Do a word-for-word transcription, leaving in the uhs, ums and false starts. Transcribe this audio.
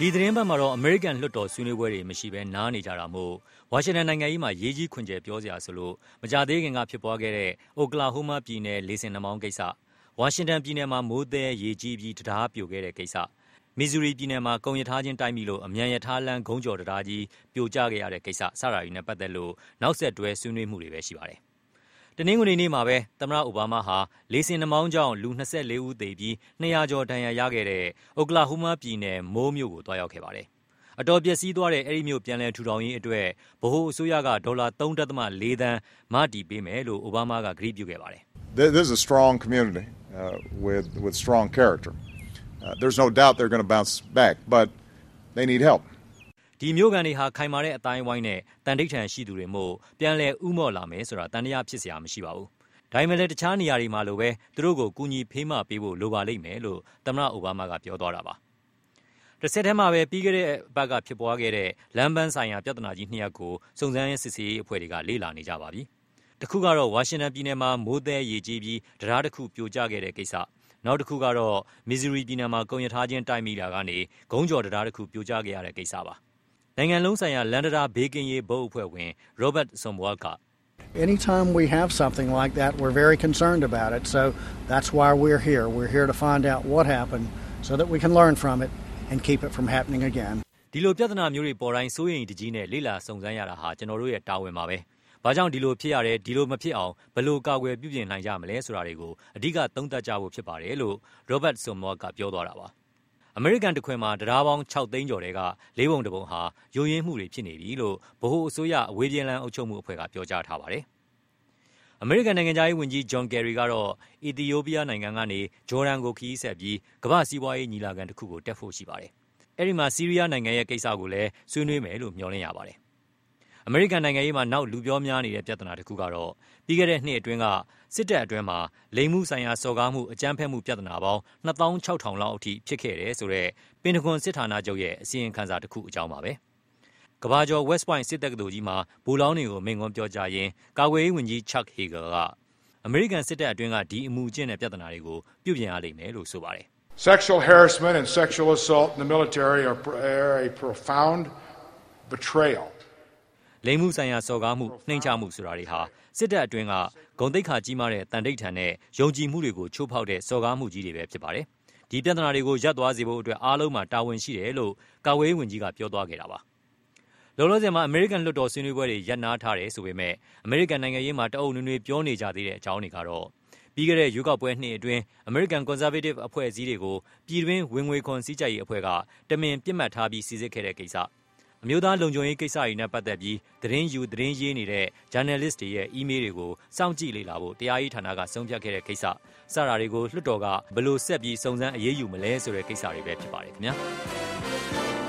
ဒီသတင်းပတ်မှာတော့ American လွှတ်တော်ဆွေးနွေးပွဲတွေမရှိဘဲနားနေကြတာမို့ဝါရှင်တန်နိုင်ငံကြီးမှာရေးကြီးခွင်ကျယ်ပြောစရာဆိုလို့မကြသေးခင်ကဖြစ်ပွားခဲ့တဲ့ Oklahoma ပြည်နယ်လေဆင်နှမောင်းကိစ္စ၊ဝါရှင်တန်ပြည်နယ်မှာမိုးသည်ရေကြီးပြီးတရားပြိုခဲ့တဲ့ကိစ္စ၊မီဇူရီပြည်နယ်မှာကုန်ရထားချင်းတိုက်မိလို့အမြန်ရထားလမ်းဂုံးကျော်တရားကြီးပြိုကျခဲ့ရတဲ့ကိစ္စစတာတွေနဲ့ပတ်သက်လို့နောက်ဆက်တွဲဆွေးနွေးမှုတွေပဲရှိပါတယ်။တနင်္ဂနွေနေ့မှာပဲသမ္မတအိုဘားမားဟာလေဆင်နှမောင်းကြောင့်လူ၂၄ဦးသေပြီး၂၀၀ကျော်ဒဏ်ရာရခဲ့တဲ့ Oklahoma ပြည်နယ်မိုးမြို့ကိုသွားရောက်ခဲ့ပါတယ်။အတော်ပျက်စီးသွားတဲ့အဲ့ဒီမြို့ပြန်လည်ထူထောင်ရေးအတွက်ဗဟိုအစိုးရကဒေါ်လာ၃.၄သန်းမတည်ပေးမယ်လို့အိုဘားမားကကတိပြုခဲ့ပါတယ်။ This is a strong community uh, with with strong character. Uh, there's no doubt they're going to bounce back, but they need help. ဒီမျိုးကန်တွေဟာခိုင်မာတဲ့အတိုင်းဝိုင်းနဲ့တန်ဋိဌာန်ရှိသူတွေမို့ပြန်လည်ဥမော့လာမယ်ဆိုတာတန်တရားဖြစ်စရာမရှိပါဘူး။ဒါပေမဲ့လည်းတခြားနေရာတွေမှာလိုပဲသူတို့ကိုကူညီဖေးမပေးဖို့လိုပါလိမ့်မယ်လို့သမ္မတအိုဘားမားကပြောသွားတာပါ။တစ်ဆက်တည်းမှာပဲပြီးခဲ့တဲ့ဘက်ကဖြစ်ပွားခဲ့တဲ့လမ်းပန်းဆိုင်ရာပြဿနာကြီးနှစ်ရပ်ကိုစုံစမ်းရေးစစ်ဆေးရေးအဖွဲ့တွေကလေ့လာနေကြပါပြီ။တစ်ခုကတော့ဝါရှင်တန်ပြည်နယ်မှာမိုးသည်ရေကြီးပြီးတရားတစ်ခုပြိုကျခဲ့တဲ့ကိစ္စ၊နောက်တစ်ခုကတော့မီဇူရီပြည်နယ်မှာကုန်ရထားချင်းတိုက်မိတာကနေဂုံးကျော်တရားတစ်ခုပြိုကျခဲ့ရတဲ့ကိစ္စပါ။နိုင်ငံလုံးဆိုင်ရာလန်ဒတာဘေးကင်းရေးဘုတ်အဖွဲ့ဝင် Robert Somwalt က Anytime we have something like that, we're very concerned about it. So that's why we're here. We're here to find out what happened so that we can learn from it and keep it from happening again. ဒီလိုပြဿနာမျိုးတွေပေါ်တိုင်းစိုးရိမ်တကြီးနဲ့လေ့လာစုံစမ်းရတာဟာကျွန်တော်တို့ရဲ့တာဝန်ပါပဲ။ဘာကြောင့်ဒီလိုဖြစ်ရတယ်ဒီလိုမဖြစ်အောင်ဘယ်လိုကာကွယ်ပြုပြင်နိုင်ကြမလဲဆိုတာတွေကိုအဓိကသုံးသပ်ကြဖို့ဖြစ်ပါတယ်လို့ Robert Somwalt ကပြောသွားတာပါ။အမေရိကန်တခွင်မှာတရားပေါင်း၆သိန်းကျော်တွေကလေးပုံတစ်ပုံဟာယိုယွင်းမှုတွေဖြစ်နေပြီလို့ဗဟိုအစိုးရအဝေးပြေးလမ်းအုပ်ချုပ်မှုအဖွဲ့ကပြောကြားထားပါတယ်။အမေရိကန်နိုင်ငံသားရေးဝန်ကြီး John Kerry ကတော့အီသီယိုးပီးယားနိုင်ငံကနေဂျော်ဒန်ကိုခရီးဆက်ပြီးကမ္ဘာစီးပွားရေးညီလာခံတစ်ခုကိုတက်ဖို့ရှိပါတယ်။အဲဒီမှာဆီးရီးယားနိုင်ငံရဲ့ကိစ္စကိုလည်းဆွေးနွေးမယ်လို့မျှော်လင့်ရပါတယ်။အမေရိကန်နိုင်ငံရေးမှာနောက်လူပြောများနေတဲ့ပြဿနာတစ်ခုကတော့ပြီးခဲ့တဲ့နှစ်အတွင်းကစစ်တပ်အတွင်းမှာလိင်မှုဆိုင်ရာစော်ကားမှုအကြမ်းဖက်မှုပြဿနာပေါင်းနှစ်သောင်းခြောက်ထောင်လောက်အထိဖြစ်ခဲ့တယ်ဆိုတော့ပင်တဂွန်စစ်ဌာနချုပ်ရဲ့အစီရင်ခံစာတစ်ခုအကြောင်းပါပဲ။ကဘာကျော် West Point စစ်တက္ကသိုလ်ကြီးမှာဘူလောင်းတွေကိုမိန့်ခွန်းပြောကြားရင်းကာကွယ်ရေးဝန်ကြီး Chuck Hagel ကအမေရိကန်စစ်တပ်အတွင်းကဒီအမှုကျင့်တဲ့ပြဿနာတွေကိုပြုပြင်ရလိမ့်မယ်လို့ဆိုပါတယ်။ Sexual harassment and sexual assault in the military are, are a profound betrayal. လိင်မှုဆိုင်ရာစော်ကားမှုနှိမ်ချမှုဆိုတာတွေဟာစစ်တပ်အတွင်းကဂုဏ်သိက္ခာကြီးမားတဲ့တန်ဋိဌာန်နဲ့ယုံကြည်မှုတွေကိုချိုးဖောက်တဲ့စော်ကားမှုကြီးတွေပဲဖြစ်ပါတယ်။ဒီပြဿနာတွေကိုရပ်သွားစေဖို့အတွက်အားလုံးမှာတာဝန်ရှိတယ်လို့ကာကွယ်ရေးဝန်ကြီးကပြောသွားခဲ့တာပါ။လောလောဆယ်မှာအမေရိကန်လွှတ်တော်ဆွေးနွေးပွဲတွေရပ်နားထားတယ်ဆိုပေမဲ့အမေရိကန်နိုင်ငံရေးမှာတအုပ်နွေးနွေးပြောနေကြသေးတဲ့အကြောင်းတွေကတော့ပြီးခဲ့တဲ့ရွေးကောက်ပွဲနှစ်အတွင်း American Conservative အဖွဲ့အစည်းတွေကိုပြည်တွင်းဝင်ငွေခွန်စည်းကြပ်ရေးအဖွဲ့ကတမင်ပြစ်မှတ်ထားပြီးစီစစ်ခဲ့တဲ့ကိစ္စအမျိုးသားလုံခြုံရေးကိစ္စတွေနဲ့ပတ်သက်ပြီးသတင်းယူသတင်းရေးနေတဲ့ journalist တွေရဲ့ email တွေကိုစောင့်ကြည့်လေ့လာဖို့တရားရေးဌာနကဆုံးဖြတ်ခဲ့တဲ့ကိစ္စစတာတွေကိုလွှတ်တော်ကဘယ်လိုဆက်ပြီးစုံစမ်းအရေးယူမလဲဆိုတဲ့ကိစ္စတွေပဲဖြစ်ပါတယ်ခင်ဗျာ